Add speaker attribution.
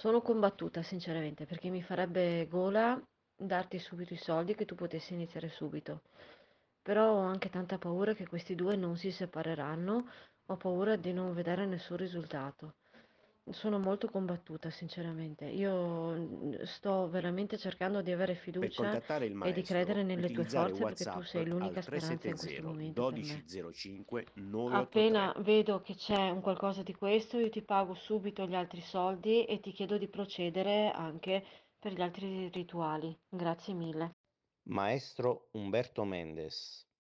Speaker 1: Sono combattuta sinceramente perché mi farebbe gola darti subito i soldi che tu potessi iniziare subito. Però ho anche tanta paura che questi due non si separeranno, ho paura di non vedere nessun risultato. Sono molto combattuta sinceramente. Io sto veramente cercando di avere
Speaker 2: Per
Speaker 1: fiducia
Speaker 2: contattare il
Speaker 1: e di credere
Speaker 2: maestro,
Speaker 1: nelle tue
Speaker 2: utilizzare
Speaker 1: forze perché tu
Speaker 2: WhatsApp
Speaker 1: sei l'unica
Speaker 2: al
Speaker 1: speranza in questo
Speaker 2: 370
Speaker 1: momento per me.
Speaker 2: 1205
Speaker 1: Appena
Speaker 2: 983.
Speaker 1: vedo che c'è un qualcosa di questo, io ti pago subito gli altri soldi e ti chiedo di procedere anche per gli altri rituali. Grazie mille.
Speaker 2: Maestro Umberto Mendes.